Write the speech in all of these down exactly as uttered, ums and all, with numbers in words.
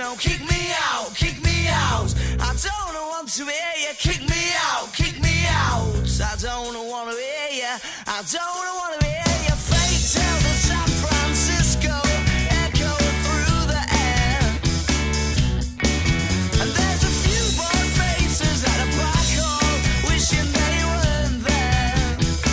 know, kick me out, kick me out. I don't want to hear you, kick me out, kick me out. I don't want to hear you, I don't want to hear you. Fate tells of San Francisco echo through the air. And there's a few bored faces at a black hole wishing they weren't there.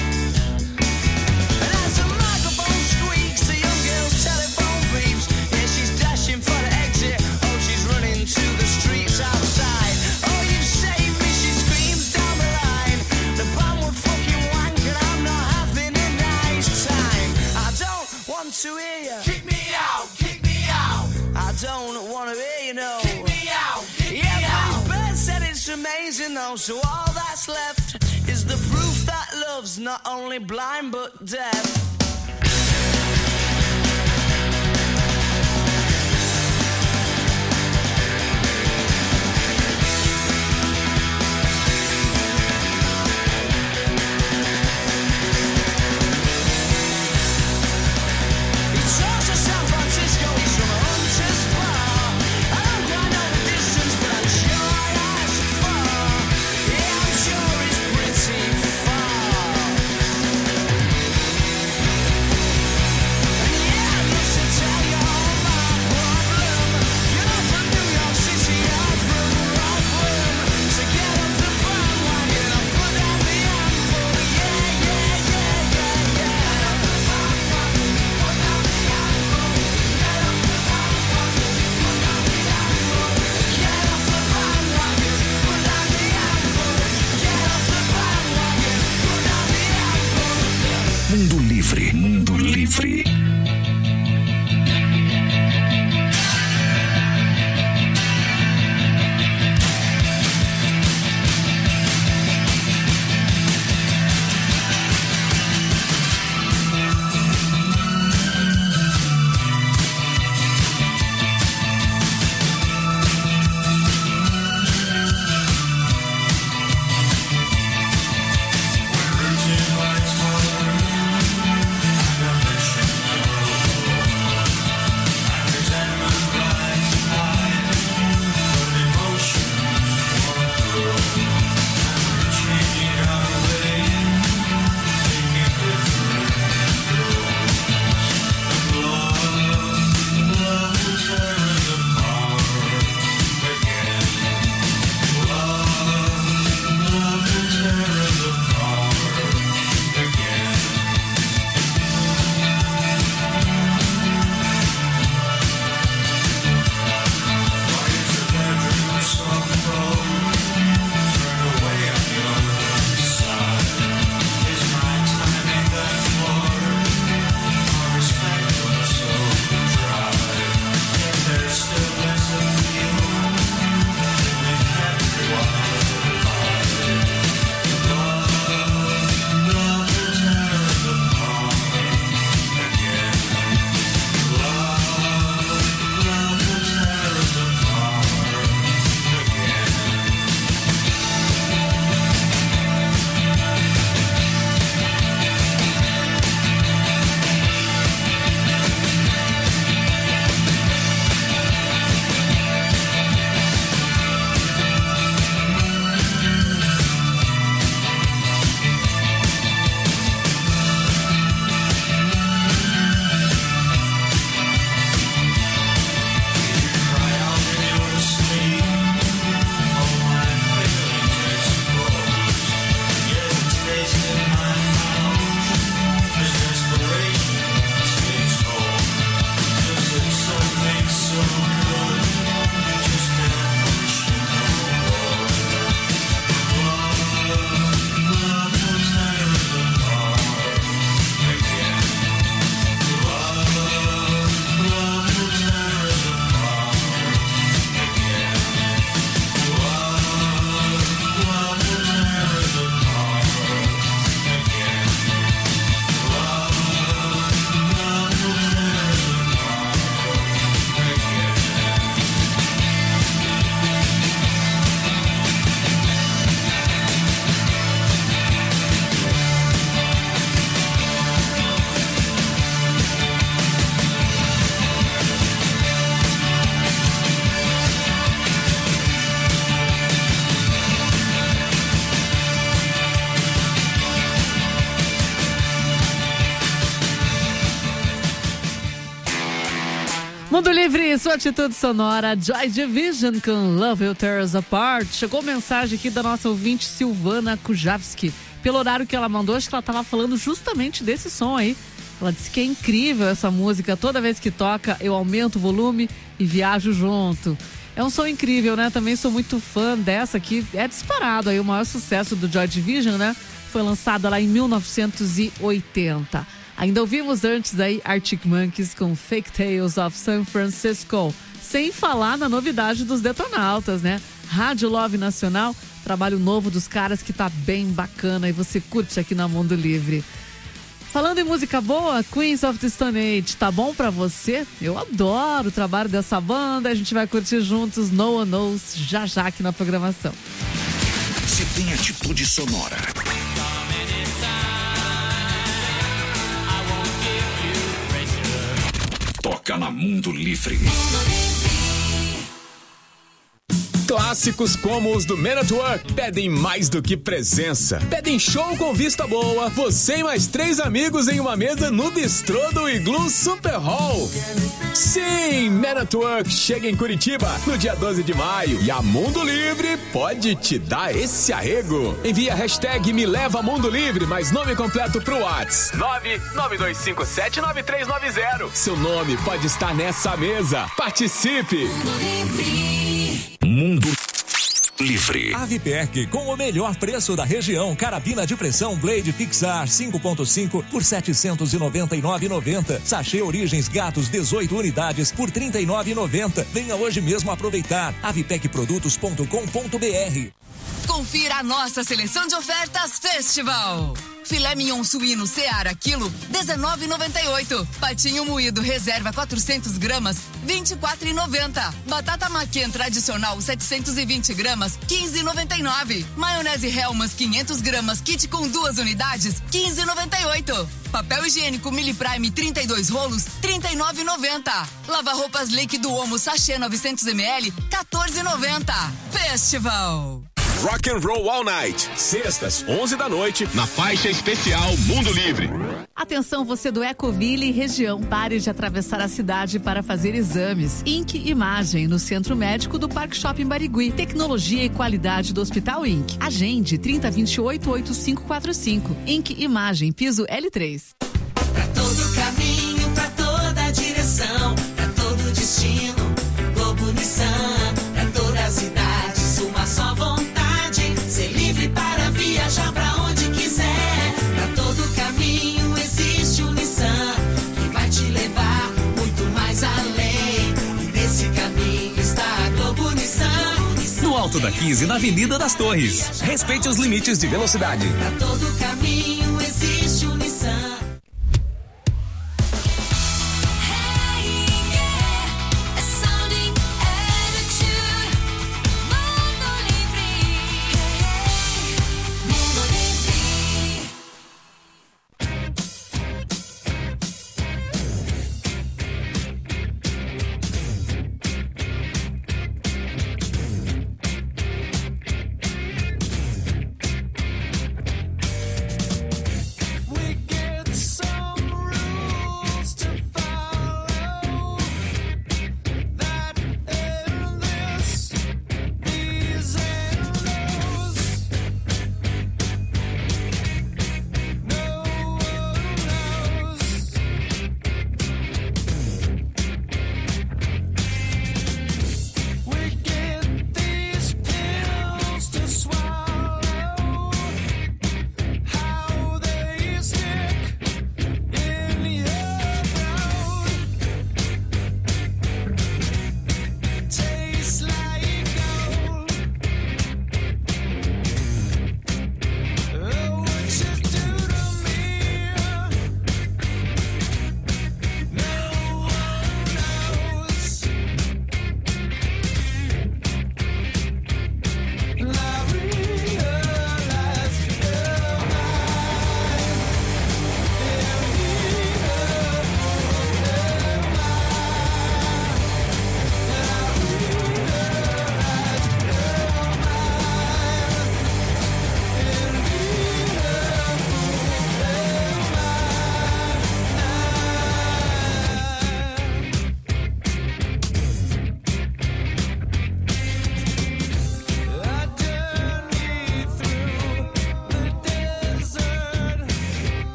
And as the microphone squeaks, the young girl's telephone beeps. Yeah, she's dashing for the exit. Oh, she's running to the streets outside. Oh, you saved me, she screams down the line. The band would fucking wank and I'm not having a nice time. I don't want to hear you. Kick me out, kick me out. I don't want to hear you, no. Kick me out, kick yeah, me out. Yeah, Bird said it's amazing though, so all that's left is the proof that love's not only blind but deaf. Mundo Livre, sua atitude sonora, Joy Division com Love Will Tear Us Apart. Chegou mensagem aqui da nossa ouvinte Silvana Kujavski. Pelo horário que ela mandou, acho que ela estava falando justamente desse som aí. Ela disse que é incrível essa música. Toda vez que toca, eu aumento o volume e viajo junto. É um som incrível, né? Também sou muito fã dessa aqui. É disparado aí o maior sucesso do Joy Division, né? Foi lançada lá em mil novecentos e oitenta. Ainda ouvimos antes aí Arctic Monkeys com Fake Tales of San Francisco. Sem falar na novidade dos Detonautas, né? Rádio Love Nacional, trabalho novo dos caras que tá bem bacana e você curte aqui na Mundo Livre. Falando em música boa, Queens of the Stone Age, tá bom pra você? Eu adoro o trabalho dessa banda, a gente vai curtir juntos No One Knows já já aqui na programação. Você tem atitude sonora. Toca na Mundo Livre. Clássicos como os do Man at Work pedem mais do que presença. Pedem show com vista boa, você e mais três amigos em uma mesa no bistrô do Iglu Super Hall. Sim, Man at Work chega em Curitiba no dia doze de maio e a Mundo Livre pode te dar esse arrego. Envia a hashtag Me Leva Mundo Livre, mais nome completo pro WhatsApp nove nove dois cinco sete nove três nove zero. Seu nome pode estar nessa mesa. Participe! Mundo Livre. Avipec, com o melhor preço da região. Carabina de pressão Blade Pixar cinco ponto cinco por setecentos e noventa e nove reais e noventa centavos. Sachê Origens Gatos dezoito unidades por trinta e nove reais e noventa centavos. Venha hoje mesmo aproveitar. avipec produtos ponto com ponto br. Confira a nossa seleção de ofertas Festival. Filé mignon suíno Seara quilo dezenove reais e noventa e oito centavos. Patinho moído reserva quatrocentas gramas vinte e quatro reais e noventa centavos. Batata maquê tradicional setecentos e vinte gramas quinze reais e noventa e nove centavos. Maionese Hellmann's quinhentas gramas kit com duas unidades quinze reais e noventa e oito centavos. Papel higiênico Mili Prime trinta e dois rolos trinta e nove reais e noventa centavos. Lava roupas líquido Omo sachê novecentos mililitros quatorze reais e noventa centavos. Festival. Rock and Roll All Night, sextas, onze da noite, na faixa especial Mundo Livre. Atenção, você do Ecoville e região, pare de atravessar a cidade para fazer exames. Inc Imagem, no Centro Médico do Parque Shopping Barigui. Tecnologia e qualidade do Hospital Inc. Agende trinta, vinte e oito, oitenta e cinco quarenta e cinco. Inc Imagem, piso L três. Pra todo caminho, pra toda direção, pra todo destino, Globo Nissan, pra toda a cidade, uma só vontade. Ser livre para viajar pra onde quiser. Pra todo caminho existe o Nissan que vai te levar muito mais além. E nesse caminho está a Globo Nissan. No Alto da quinze, na Avenida das Torres. Respeite os limites de velocidade. Pra todo caminho existe o Nissan.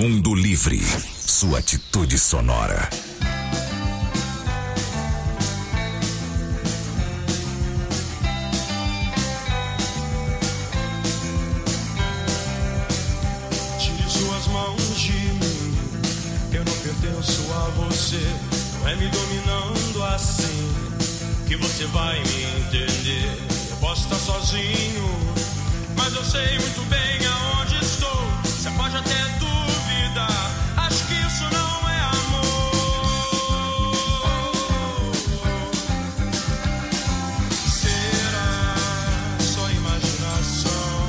Mundo Livre, sua atitude sonora. Tire suas mãos de mim, eu não pertenço a você. Não é me dominando assim que você vai me entender. Eu posso estar sozinho, mas eu sei muito bem aonde estou. Você pode até duvidar, acho que isso não é amor. Será só imaginação?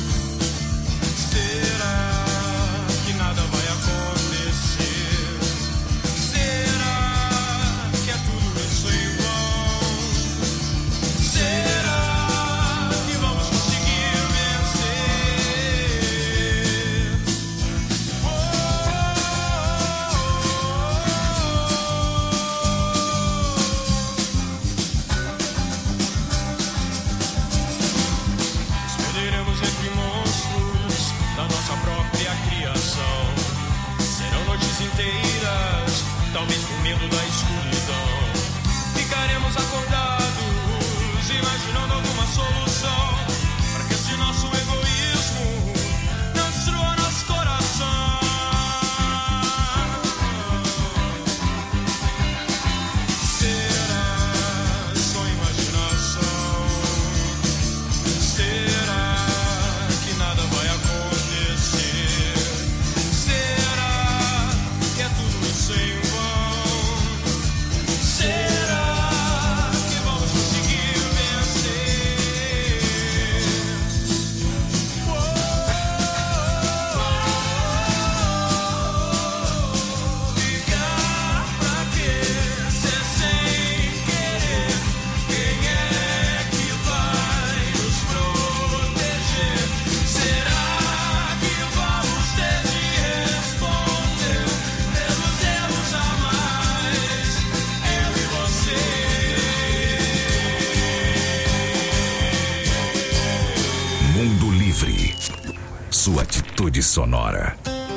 Será que nada vai acontecer? Será que é tudo isso em vão? Será que vamos conseguir vencer? Oh, Escolheremos entre monstros da nossa própria criação. Serão noites inteiras, talvez por medo da escuridão. Ficaremos acordados, imaginando alguma solução para que esse nosso egoísmo não destrua nosso coração. Será só imaginação? Será que nada vai acontecer? Será que é tudo isso em vão? Será que vamos conseguir vencer? Oh, ligar pra quê? Ser sem querer. Quem é que vai nos proteger? Será que vamos ter de responder pelos erros a mais? Eu e você. Mundo Livre, sua atitude sonora.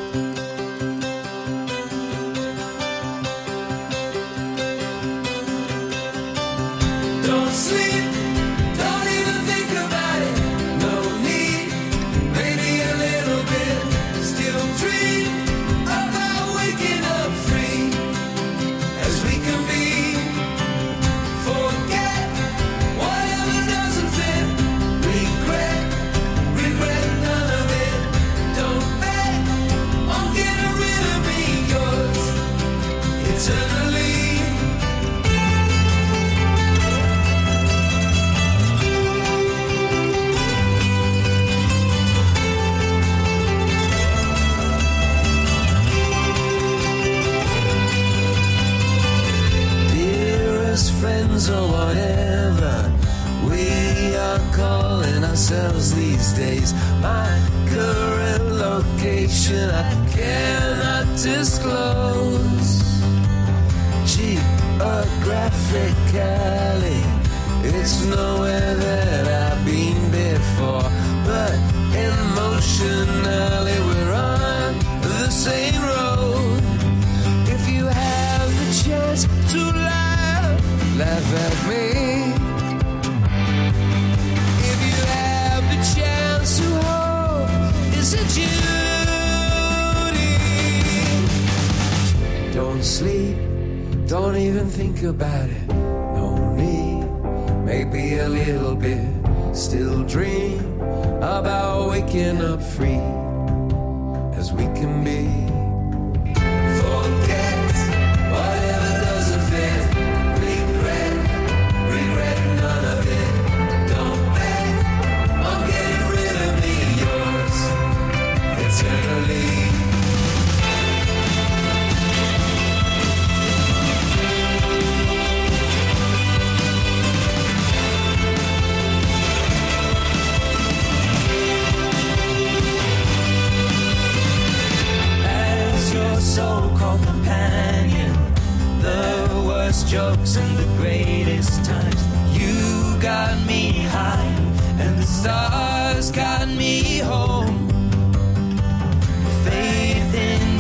Don't sleep, don't even think about it. No need, maybe a little bit. Still dream about waking up free as we can be. Forget whatever doesn't fit. Regret, regret none of it. Don't bet on getting rid of me, yours eternally. Dearest friends or whatever we are calling ourselves these days. My current location I cannot disclose. Geographically, it's nowhere that I've been before, but emotionally we're on the same road. If you have the chance to laugh, laugh at me. If you have the chance to hope, it's a duty. Don't sleep, don't even think about it. No need, maybe a little bit. Still dream about waking up free as we can be. Forget whatever doesn't fit. Regret, regret none of it. Don't bet on getting rid of me, yours eternally. So-called companion, the worst jokes and the greatest times. You got me high and the stars got me home. Faith in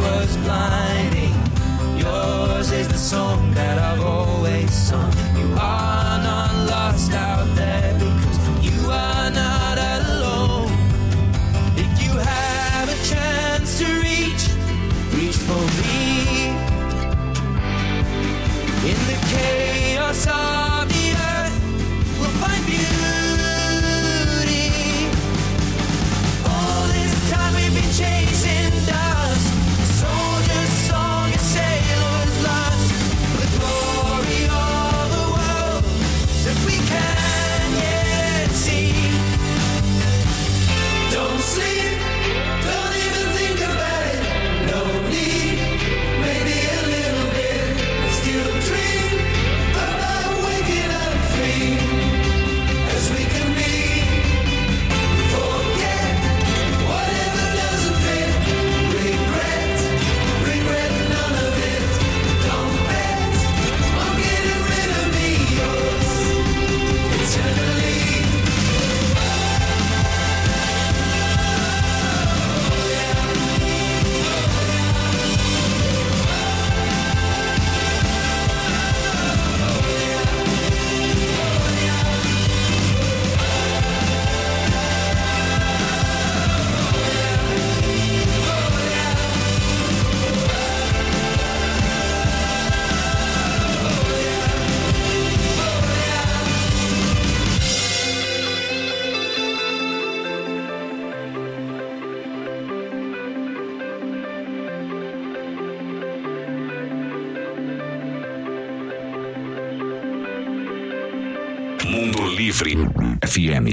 was blinding. Yours is the song that I've always sung. You are not lost out there because you are not alone. If you have a chance to reach, reach for me. In the chaos of the earth, we'll find beauty. All this time we've been chasing dust, a soldier's song, a sailor's lust, for the glory of the world that we can yet see. Don't sleep, don't even think about it. No need, maybe a little bit. Still dream about waking up free as we can be. Forget whatever doesn't fit. Regret, regret none of it. Don't bet on getting rid of me. Yours eternally. Mundo Livre F M.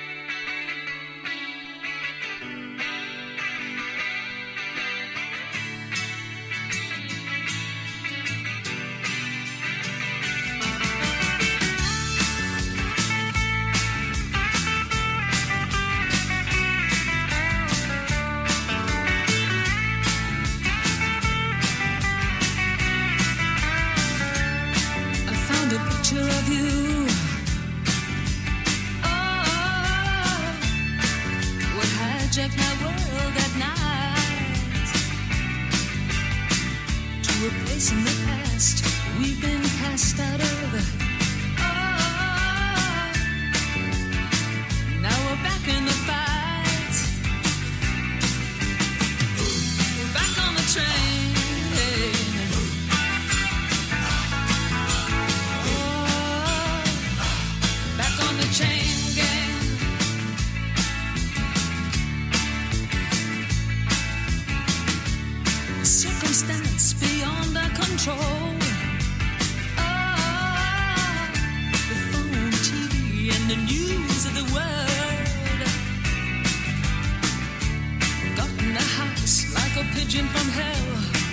I found a picture of you. Oh, what hijacked my world at night. To a place in the past we've been cast out of. Oh, now we're back in the fight. We're back on the train. Back on the chain gang. Circumstance beyond our control. Oh, the phone, T V, and the news of the world. Got in the house like a pigeon from hell.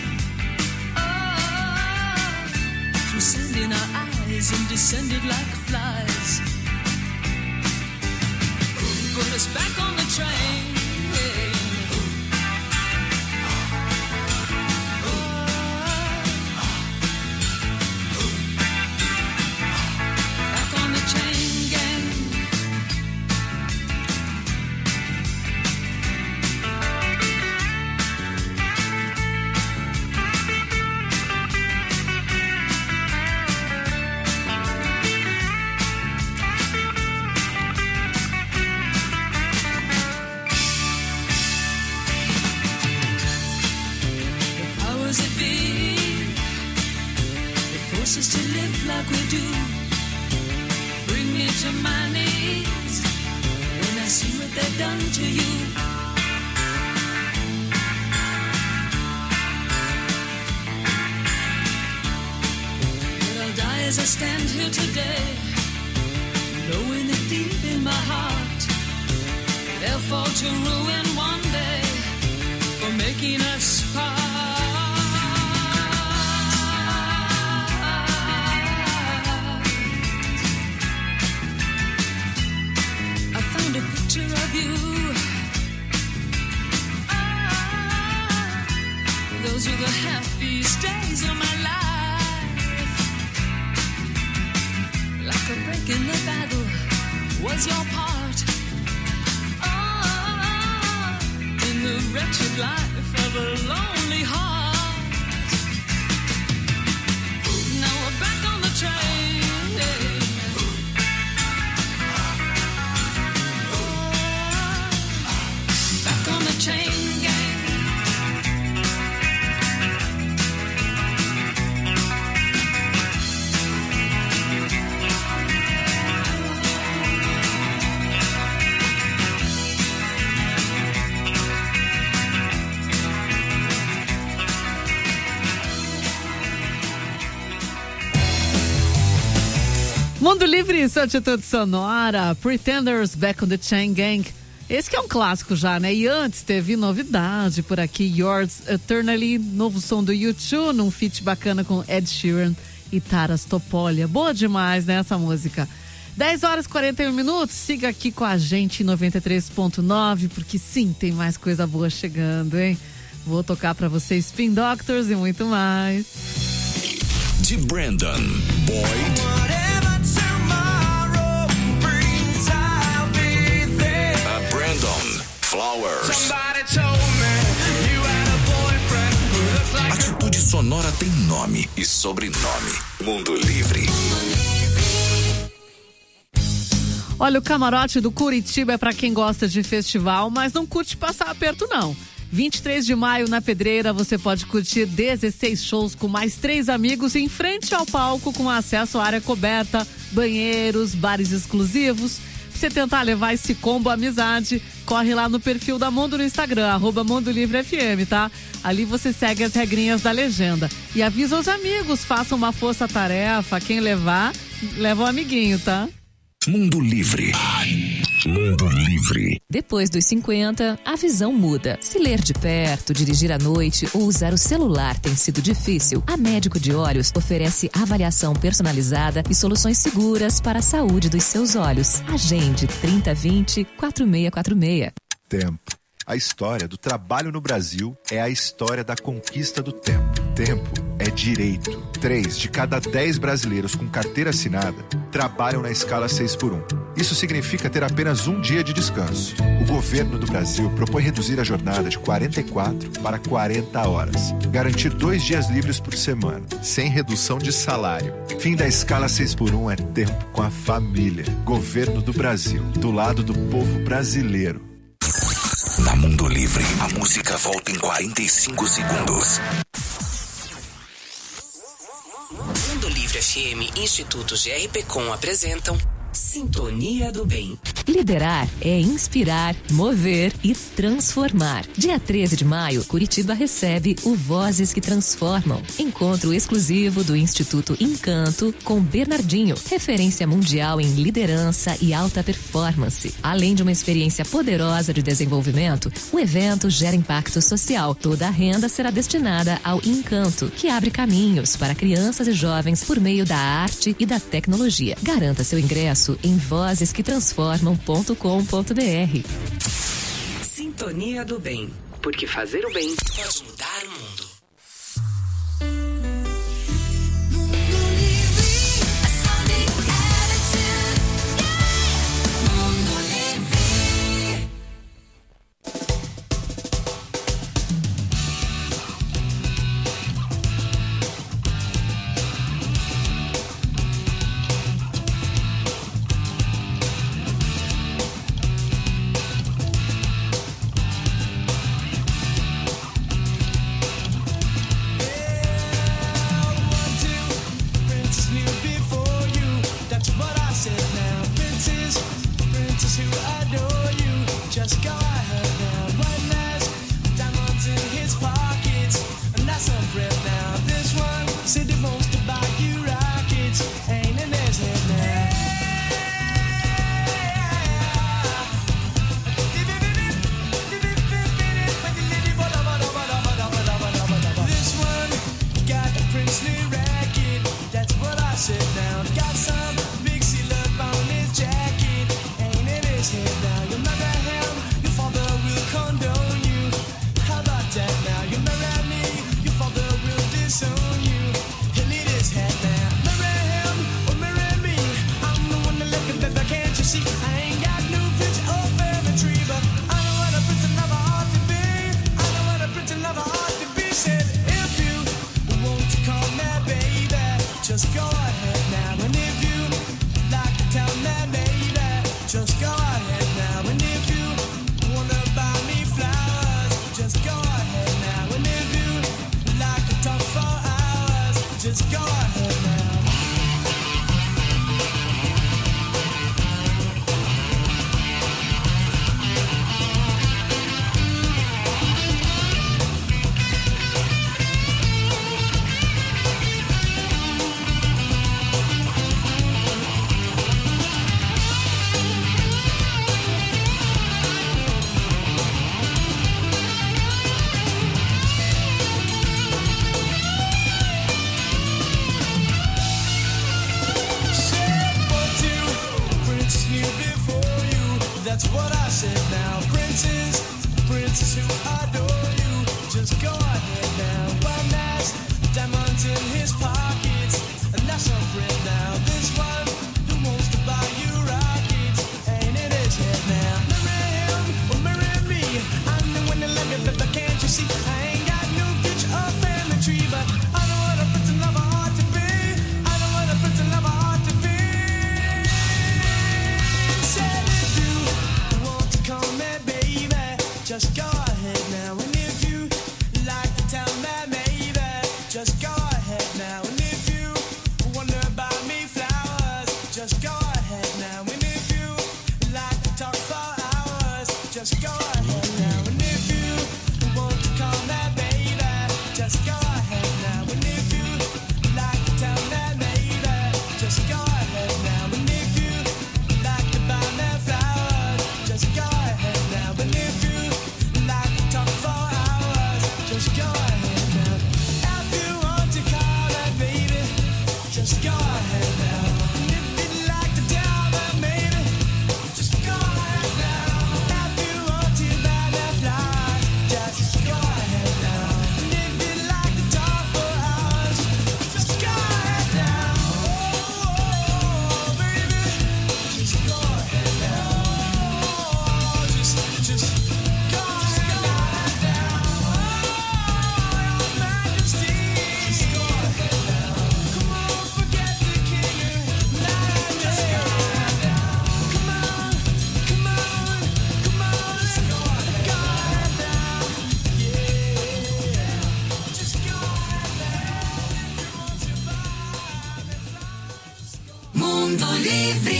Oh, through sand in our eyes and descended like flies. Put us back on the train. Back on the chain gang. Powers that be, they force us to live like we do. Bring me to my knees when I see what they've done to you. But I'll die as I stand here today, knowing that deep in my heart they'll fall to ruin one day for making us part. I found a picture of you. Ah, those were the happiest days of my life. Like a break in the battle was your part. Oh, in the wretched life of a lonely heart. Now we're back on the train. Oh, back on the chain gang. Mundo Livre, sua atitude sonora, Pretenders, Back on the Chain Gang. Esse que é um clássico já, né? E antes teve novidade por aqui, Yours Eternally, novo som do U dois, num feat bacana com Ed Sheeran e Taras Topolia. Boa demais, né, essa música. dez horas e quarenta e um minutos, siga aqui com a gente em noventa e três ponto nove, porque sim, tem mais coisa boa chegando, hein? Vou tocar pra vocês Spin Doctors e muito mais. De Brandon Boyd. Flowers. Atitude sonora tem nome e sobrenome. Mundo Livre. Olha, o camarote do Curitiba é pra quem gosta de festival, mas não curte passar aperto não. vinte e três de maio na Pedreira você pode curtir dezesseis shows com mais três amigos em frente ao palco com acesso à área coberta, banheiros, bares exclusivos. Pra você tentar levar esse combo amizade, corre lá no perfil da Mundo no Instagram, arroba Mundo Livre F M, tá? Ali você segue as regrinhas da legenda. E avisa os amigos, façam uma força-tarefa, quem levar, leva um amiguinho, tá? Mundo Livre. Mundo Livre. Depois dos cinquenta, a visão muda. Se ler de perto, dirigir à noite ou usar o celular tem sido difícil, a Médico de Olhos oferece avaliação personalizada e soluções seguras para a saúde dos seus olhos. Agende trinta vinte, quatro seis quatro seis. Tempo. A história do trabalho no Brasil é a história da conquista do tempo. Tempo é direito. Três de cada dez brasileiros com carteira assinada trabalham na escala seis por um. Isso significa ter apenas um dia de descanso. O governo do Brasil propõe reduzir a jornada de quarenta e quatro para quarenta horas. Garantir dois dias livres por semana, sem redução de salário. Fim da escala seis por um é tempo com a família. Governo do Brasil, do lado do povo brasileiro. Na Mundo Livre, a música volta em quarenta e cinco segundos. Mundo Livre F M e Instituto G R P Com apresentam Sintonia do Bem. Liderar é inspirar, mover e transformar. Dia treze de maio, Curitiba recebe o Vozes que Transformam. Encontro exclusivo do Instituto Encanto com Bernardinho, referência mundial em liderança e alta performance. Além de uma experiência poderosa de desenvolvimento, o evento gera impacto social. Toda a renda será destinada ao Encanto, que abre caminhos para crianças e jovens por meio da arte e da tecnologia. Garanta seu ingresso em vozes que transformam ponto com ponto b r. Sintonia do Bem, porque fazer o bem pode mudar o mundo. that's what I said now. Princes, princes who adore you, just go ahead now. One has diamonds in his pockets, and that's a friend now. This one who wants to buy you rockets, ain't it his head now? Marry him or marry me, I'm the one that love you, but can't you see? I ain't got no future or family tree, but I know what a prince and lover ought to be. I know what a prince and lover ought to be. Said if you want to call me baby, just go ahead now. And if you like to tell me maybe, just go ahead now. And if you wonder about me flowers, just go ahead now. And if you like to talk for hours, just go ahead now. And if you want to call me baby, just go ahead now. And if you like to tell me maybe, just go ahead now. And if you like to buy me flowers, just go ahead now. And if you like to talk for hours, just go ahead now. If you want to call me baby, just go ahead now. And if you'd like to tell me maybe, just go ahead now. If you want to buy me flowers, just go ahead now. And if you'd like to talk for hours, just go ahead now. Oh, baby, just go ahead now. Just, just go ahead now. Oh, your Majesty, just go ahead now. Come on, forget the king. Just go ahead now. Come on, come on, come on, let's go ahead now. Yeah, just go ahead now. If you want to buy me flowers, go. Mundo Livre.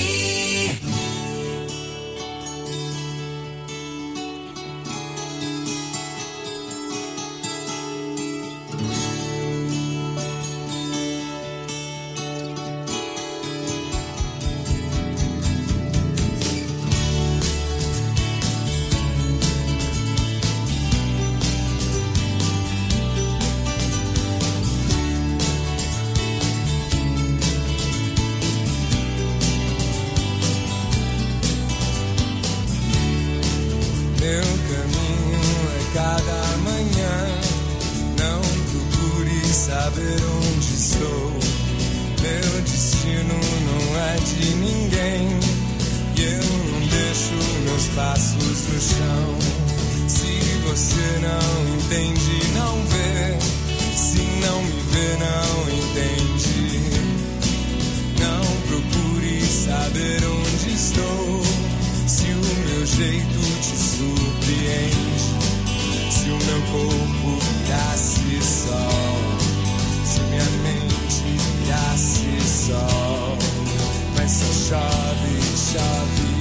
Meu caminho é cada manhã. Não procure saber onde estou. Meu destino não é de ninguém. E eu não deixo meus passos no chão. Se você não entende, não vê. Se não me vê, não entende. Não procure saber onde estou. Se o meu jeito te surpreende, se o meu corpo virasse sol, se minha mente virasse sol, mas só chove, chove,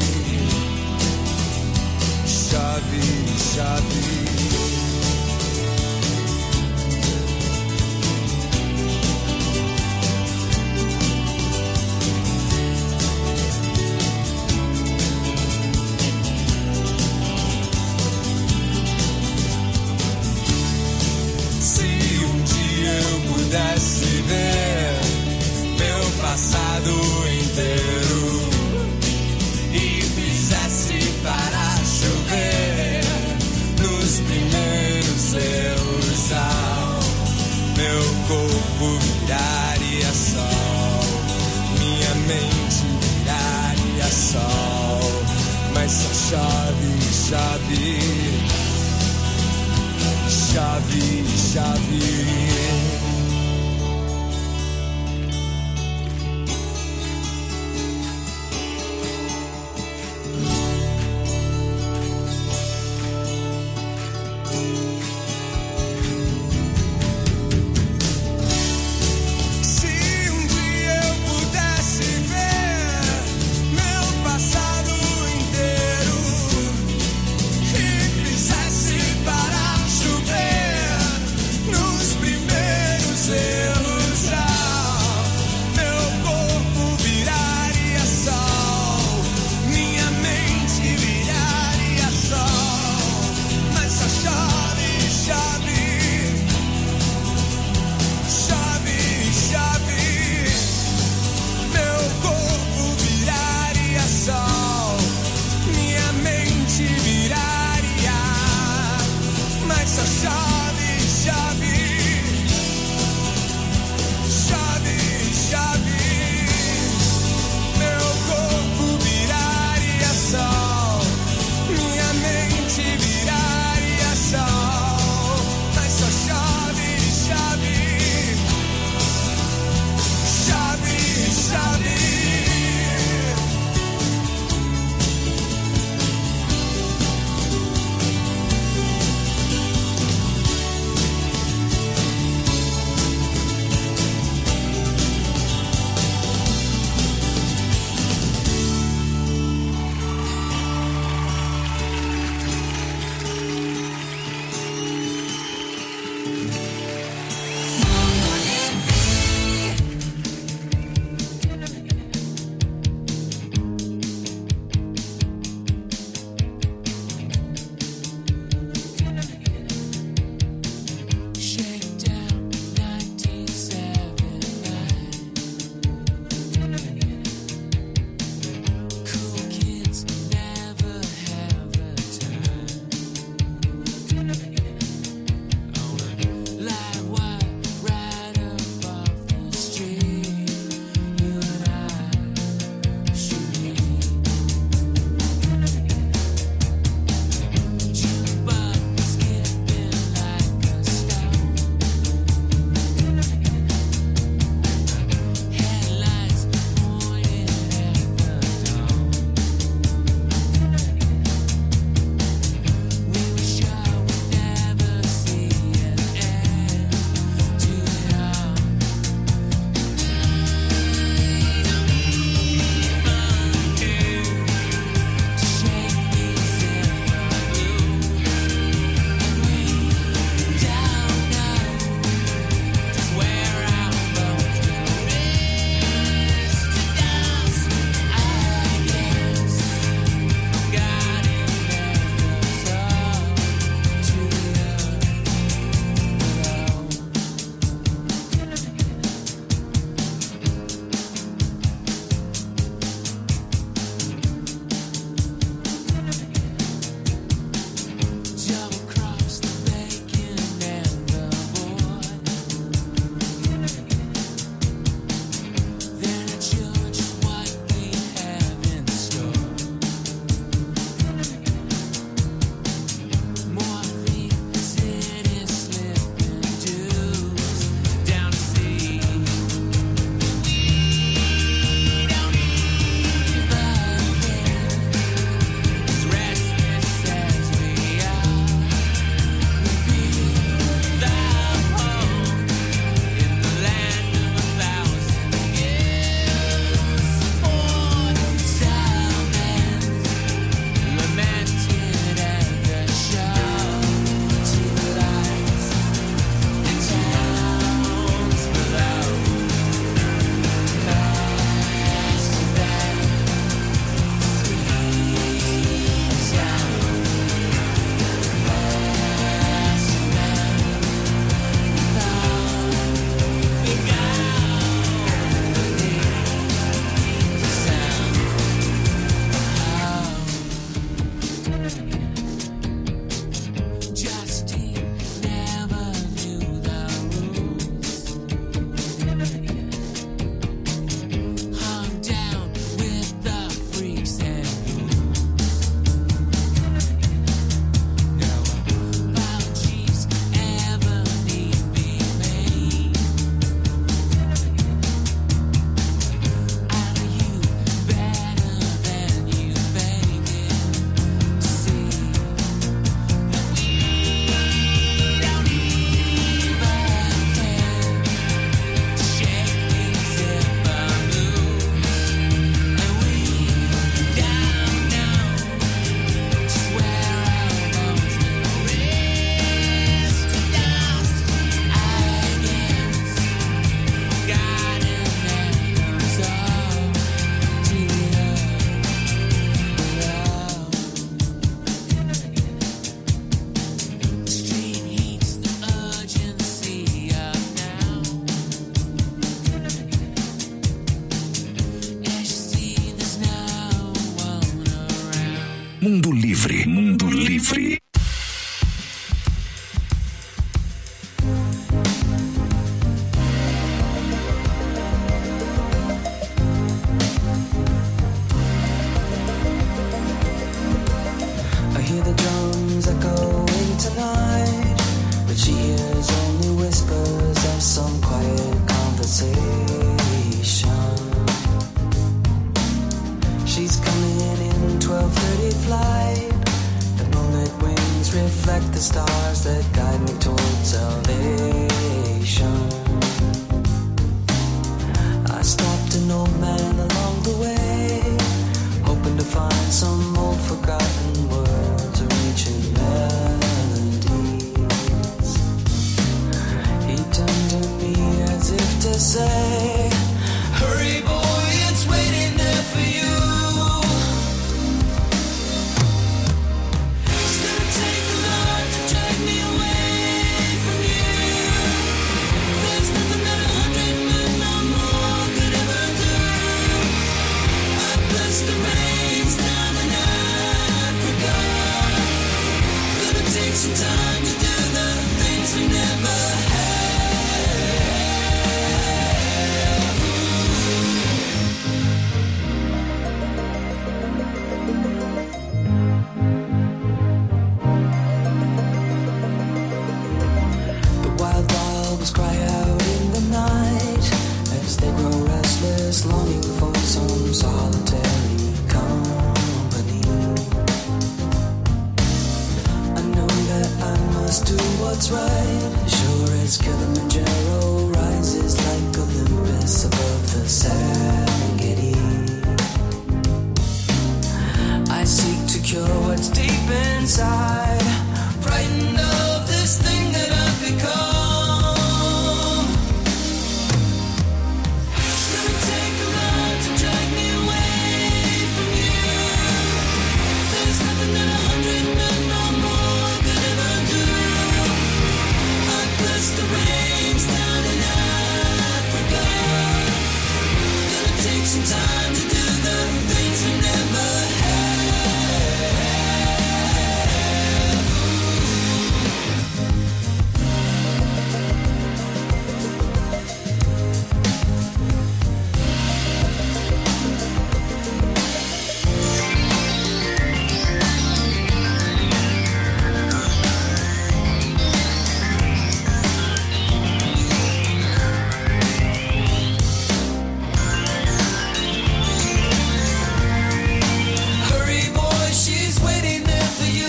chove, chove. Pudesse ver meu passado inteiro e fizesse parar chover nos primeiros erros, ao meu corpo viraria sol, minha mente viraria sol, mas só chove, chove, chove, chove. Fizesse parar chover nos primeiros Mundo Livre, Mundo Livre. I hear the drums echoing tonight, but she hears only whispers of some quiet conversation. She's coming in twelve thirty flight. The moonlit wings reflect the stars that guide me towards salvation. I stopped an old man along the way, hoping to find some old forgotten words or ancient melodies. He turned to me as if to say, hurry boy, it's waiting there for you. It's gonna take a lot to drag me away from you. There's nothing that a hundred men or more could ever do. I bless the rains down in Africa. Gonna take some time to do the things we never had. The wild dogs cry out in the night as they grow restless, longing for some solitary company. I know that I must do what's right, sure as Kilimanjaro rises like Olympus above the Serengeti. I seek to cure what's deep inside, frightened of this thing that I've become. It's gonna take a lot to drag me away from you. There's nothing that a hundred men or more could ever do. I bless the rains down in Africa. Gonna take some time to do the things we never had. Hurry boy, she's waiting there for you.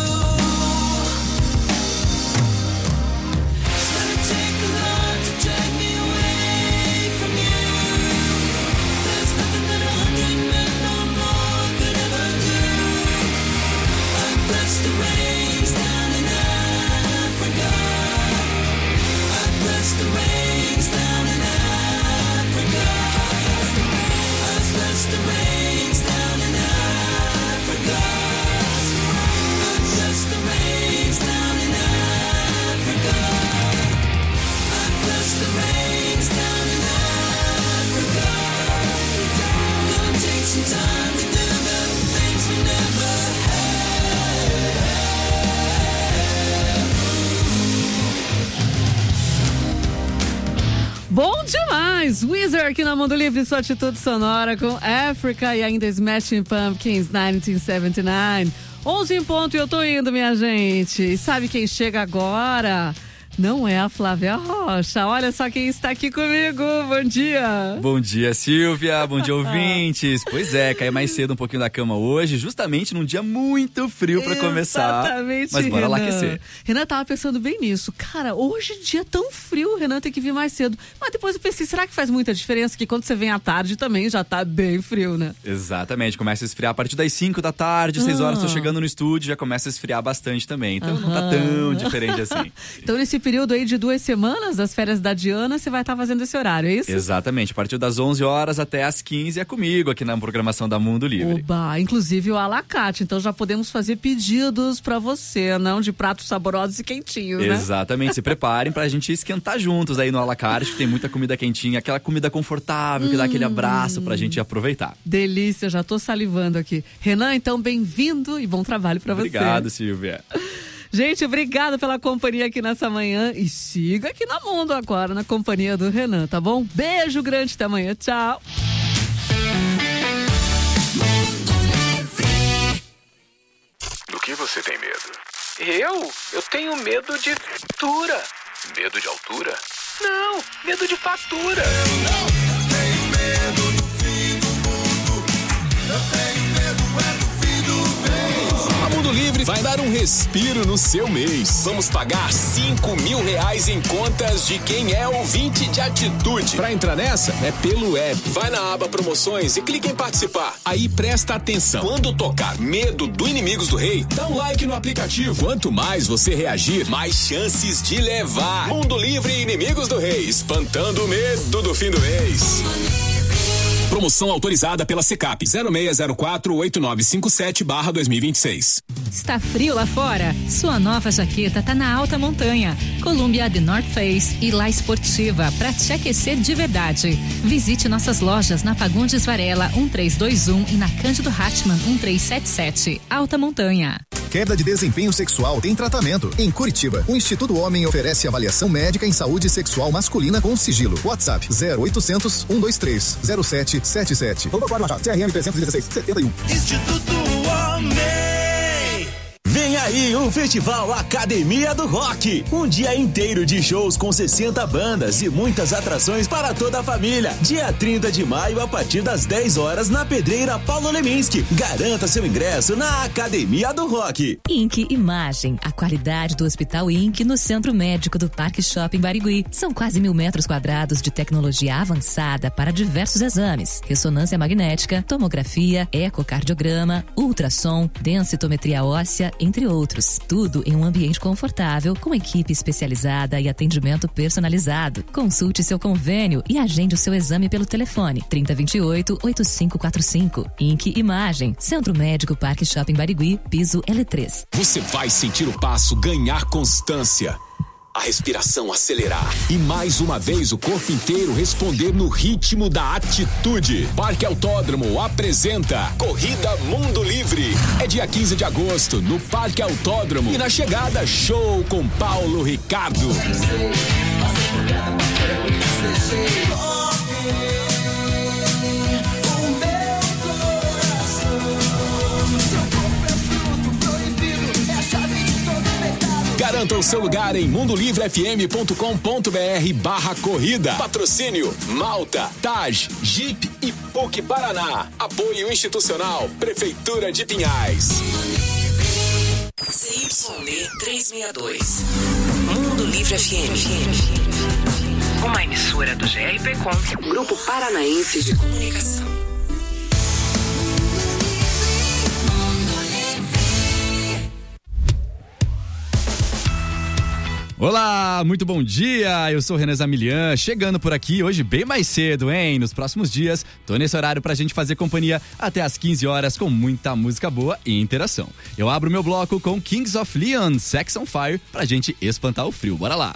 It's gonna take a lot to drag me away from you. There's nothing that a hundred men or more could ever do. I bless the rains down in Africa. I bless the rains down in Africa. I bless the rains down in Africa. I bless the rains down in Africa. I bless the rains down in Africa. Gonna take some time to do the things we never Bom demais! Weezer aqui na Mundo Livre, sua atitude sonora com Africa e ainda Smashing Pumpkins nineteen seventy-nine. onze em ponto e eu tô indo, minha gente. E sabe quem chega agora? Não é a Flávia Rocha. Olha só quem está aqui comigo. Bom dia. Bom dia, Silvia. Bom dia, ouvintes. Pois é, caí mais cedo um pouquinho da cama hoje, justamente num dia muito frio pra começar. Exatamente, Mas bora Renan. lá aquecer. Renan tava pensando bem nisso. Cara, hoje dia tão frio, o Renan tem que vir mais cedo. Mas depois eu pensei, será que faz muita diferença? Que quando você vem à tarde também já tá bem frio, né? Exatamente, começa a esfriar a partir das cinco da tarde, seis horas tô chegando no estúdio, já começa a esfriar bastante também. Então não tá tão diferente assim. Então nesse período aí de duas semanas das férias da Diana, você vai estar fazendo esse horário, é isso? Exatamente, a partir das onze horas até as quinze é comigo aqui na programação da Mundo Livre. Oba, inclusive o alacate, então já podemos fazer pedidos pra você, não? De pratos saborosos e quentinhos, né? Exatamente, se preparem pra gente esquentar juntos aí no alacate, que tem muita comida quentinha, aquela comida confortável, que dá aquele abraço pra gente aproveitar. Delícia, já tô salivando aqui. Renan, então bem-vindo e bom trabalho pra você. Obrigado, Silvia. Gente, obrigada pela companhia aqui nessa manhã e siga aqui na Mundo agora, na companhia do Renan, tá bom? Beijo grande, até amanhã, tchau. Do que você tem medo? Eu? Eu tenho medo de fatura. Medo de altura? Não, medo de fatura. Eu não tenho medo do fim do mundo. Eu tenho medo é do fim do mês. A Mundo Livre vai dar um respiro no seu mês. Vamos pagar cinco mil reais em contas de quem é ouvinte de atitude. Pra entrar nessa, é pelo app. Vai na aba promoções e clica em participar. Aí presta atenção. Quando tocar Medo do Inimigos do Rei, dá um like no aplicativo. Quanto mais você reagir, mais chances de levar. Mundo Livre e Inimigos do Rei, espantando o medo do fim do mês. Promoção autorizada pela Secap zero seis zero quatro oito nove cinco sete barra dois mil e vinte e seis. Está frio lá fora? Sua nova jaqueta tá na alta montanha. Columbia The North Face e La Esportiva para te aquecer de verdade. Visite nossas lojas na Fagundes Varela um três dois um e na Cândido Hatchman um três sete sete. Alta montanha. Queda de desempenho sexual tem tratamento. Em Curitiba, o Instituto Homem oferece avaliação médica em saúde sexual masculina com sigilo. WhatsApp zero oitocentos, um dois três, zero sete sete sete. C R M trezentos e dezesseis, setenta e um. Instituto Homem. Vem aí o Festival Academia do Rock. Um dia inteiro de shows com sessenta bandas e muitas atrações para toda a família. Dia trinta de maio, a partir das dez horas, na Pedreira Paulo Leminski. Garanta seu ingresso na Academia do Rock. Inc Imagem, a qualidade do Hospital Inc no Centro Médico do Parque Shopping Barigui. São quase mil metros quadrados de tecnologia avançada para diversos exames. Ressonância magnética, tomografia, ecocardiograma, ultrassom, densitometria óssea, entre outros. Tudo em um ambiente confortável, com equipe especializada e atendimento personalizado. Consulte seu convênio e agende o seu exame pelo telefone trinta, vinte e oito, oitenta e cinco quarenta e cinco. Inc Imagem, Centro Médico Parque Shopping Barigui, piso L três. Você vai sentir o passo ganhar constância. A respiração acelerar e mais uma vez o corpo inteiro responder no ritmo da atitude. Parque Autódromo apresenta Corrida Mundo Livre. É dia quinze de agosto no Parque Autódromo e na chegada show com Paulo Ricardo. Garanta o seu lugar em mundo livre f m ponto com ponto b r barra corrida. Patrocínio Malta, Taj, Jeep e P U C Paraná. Apoio institucional, Prefeitura de Pinhais. C Y D trezentos e sessenta e dois. Mundo Livre F M. Uma emissora do G R P Com, Grupo Paranaense de Comunicação. Olá, muito bom dia, eu sou o Renan Zamilian, chegando por aqui hoje bem mais cedo, hein? Nos próximos dias, tô nesse horário pra gente fazer companhia até às quinze horas com muita música boa e interação. Eu abro meu bloco com Kings of Leon, Sex on Fire, pra gente espantar o frio, bora lá!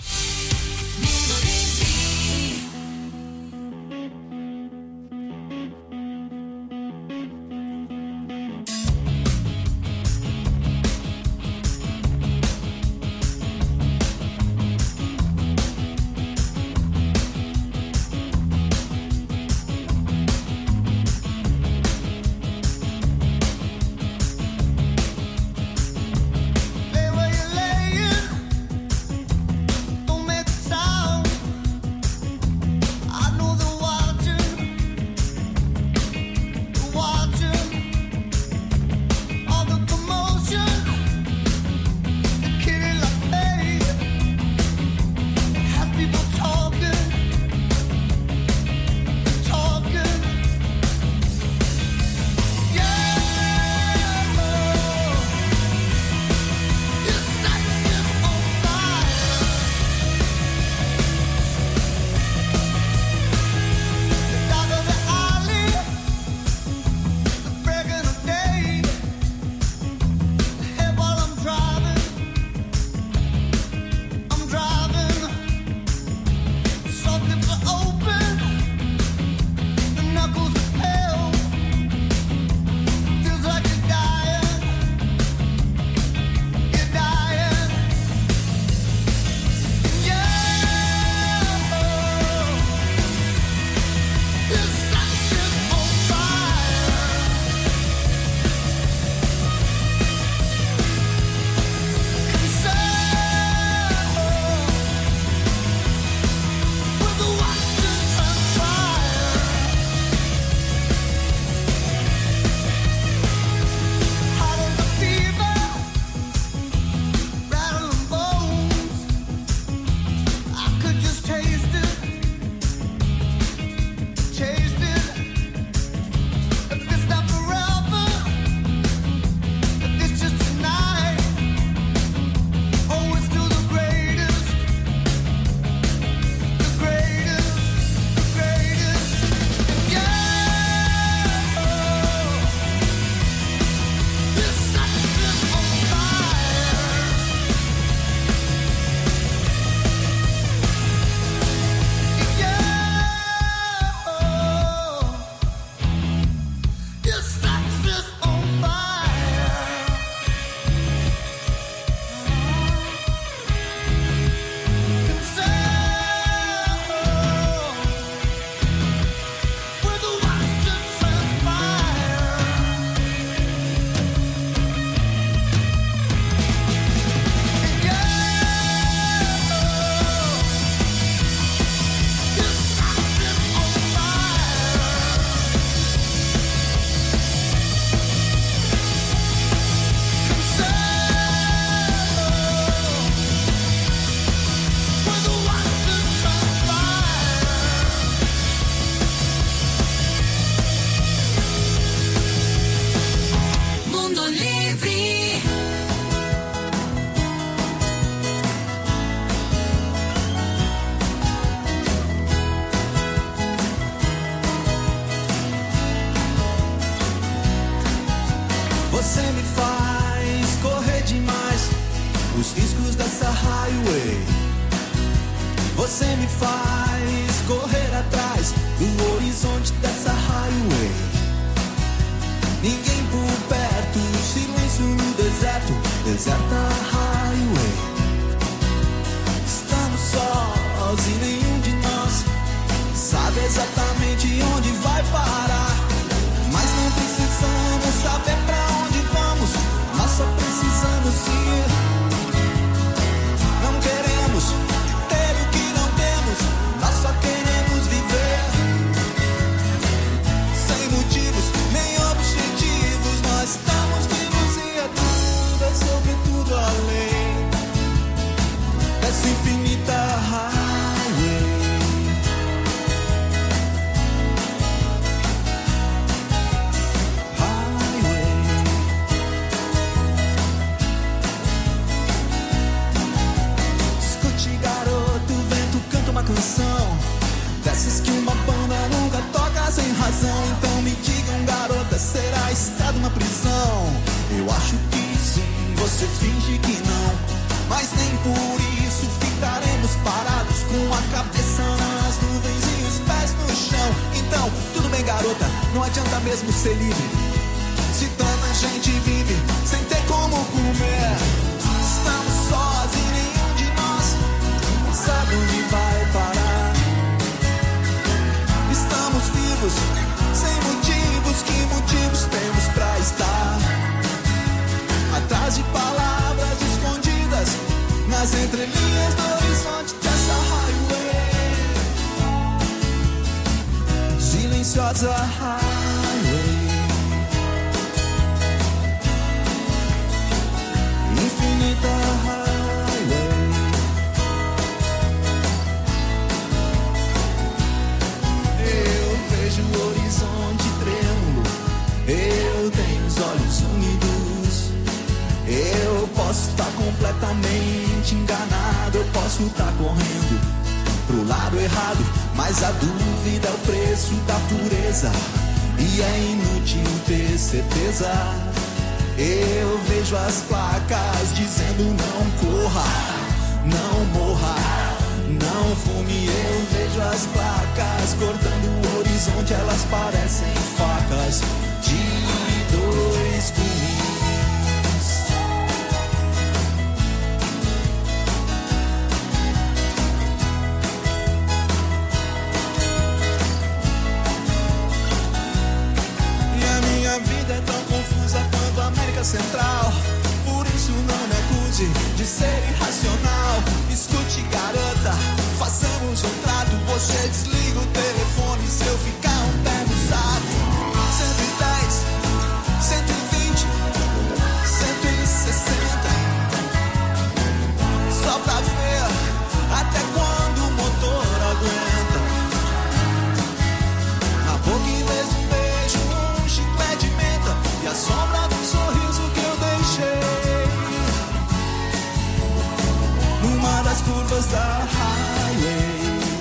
Lay where you're laying. Don't make Mundo Livre. Você me faz correr demais os riscos dessa highway. Você me faz correr atrás do horizonte dessa highway. Ninguém por perto, silêncio no deserto, deserta highway. Estamos sós e nenhum de nós sabe exatamente onde vai parar. Mas não precisamos saber pra onde vamos, nós só precisamos ir. Não queremos ter o que não temos, nós só queremos viver. Sem motivos, nem objetivos, nós estamos vivos e é tudo, é sobre tudo além dessa infinita highway. Uma canção dessas que uma banda nunca toca sem razão. Então me digam, garota, será a estrada uma prisão? Eu acho que sim, você finge que não, mas nem por isso ficaremos parados com a cabeça nas nuvens e os pés no chão. Então, tudo bem, garota, não adianta mesmo ser livre se tanta gente vive sem ter como comer. Estamos sós e nenhum de nós sabe onde vai parar. Estamos vivos, sem motivos. Que motivos temos pra estar atrás de palavras escondidas nas entrelinhas do horizonte dessa highway. Silenciosa highway. Infinita highway. O horizonte trêmulo, eu tenho os olhos úmidos. Eu posso estar completamente enganado, eu posso estar correndo pro lado errado, mas a dúvida é o preço da pureza e é inútil ter certeza. Eu vejo as placas dizendo não corra, não morra, não fume. Eu vejo as placas cortando o horizonte, elas parecem facas de dois gumes. E a minha vida é tão confusa quanto a América Central. Por isso não me acuse de ser irracional. Escute, garota, façamos um trato. Você desliga o telefone se eu ficar um pé no saco. Cento e dez, cento e vinte, cento e sessenta. Só pra ver até quando o motor aguenta. Na boca em vez de um beijo, um chiclete de menta e a sombra do sorriso que eu deixei numa das curvas da highway.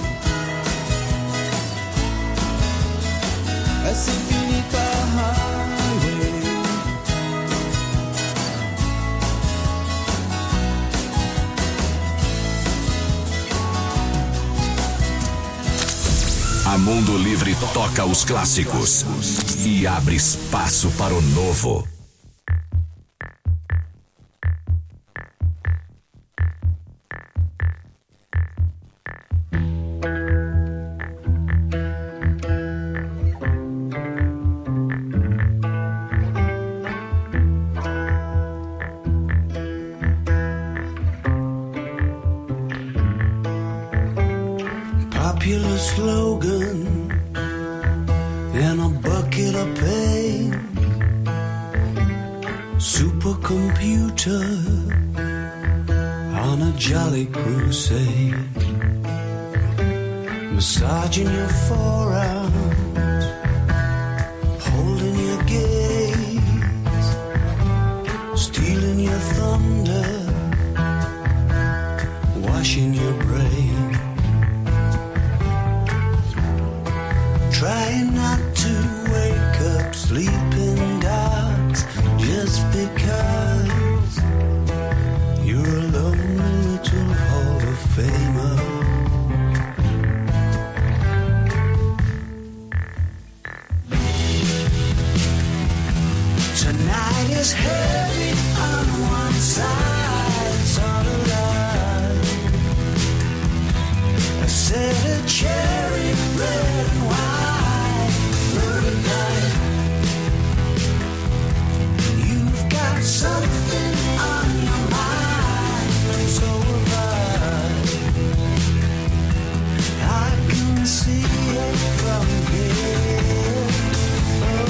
Essa infinita highway. A Mundo Livre toca os clássicos e abre espaço para o novo. Popular slogan and a bucket of pain. Supercomputer on a jolly crusade. Massaging your forearms, holding your gaze. just because you're a lonely little Hall of Famer. Tonight is heavy on one side, it's all alive. I said a cherry red and white, loaded night. You've got something on your mind, and so have I. I can see it from here. Oh.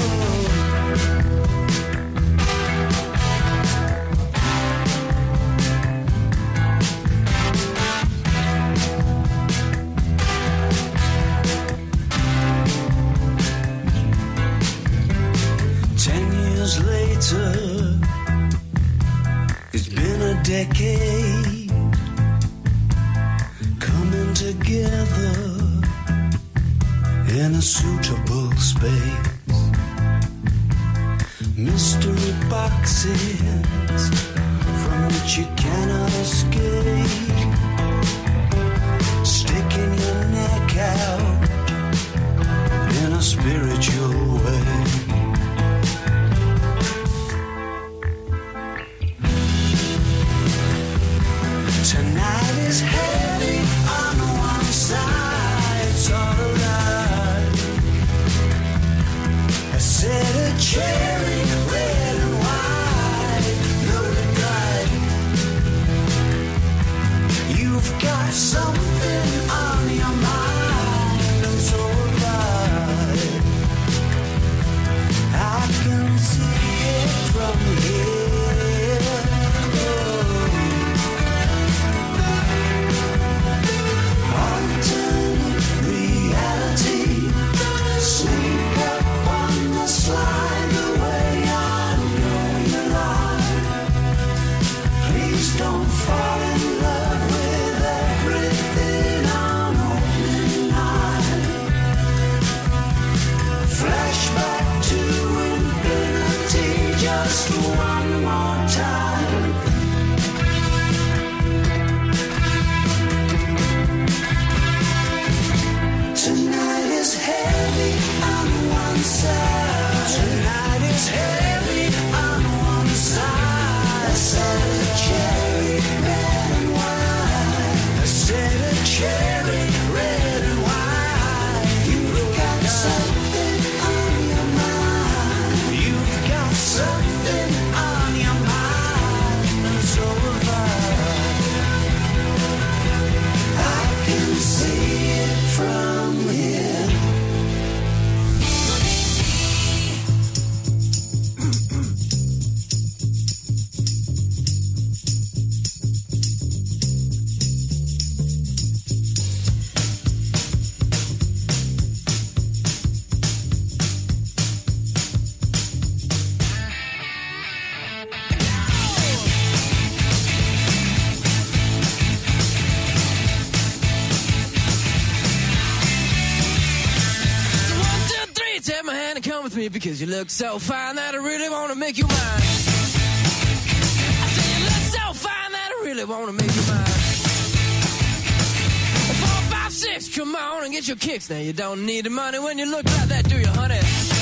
Later, it's been a decade coming together in a suitable space. Mystery boxes from which you cannot escape, sticking your neck out in a spiritual way. Tonight is heavy on one side, it's all alive. I said a cherry red and white, loaded bright. You've got something on your mind, and so have I. I can see it from here. Sneak up on the slide the way I know you lie. Please don't fall in love with everything on opening night. Flashback to infinity just one more time. Tonight is heavy on one side. Tonight is heavy on one side. I said a cherry red and white. I said a cherry red and white. You've got something on your mind. You've got something on your mind, and so have I. I can see it from here. Take my hand and come with me because you look so fine that I really want to make you mine. I say you look so fine that I really want to make you mine. Four, five, six, come on and get your kicks. Now you don't need the money when you look like that, do you, honey?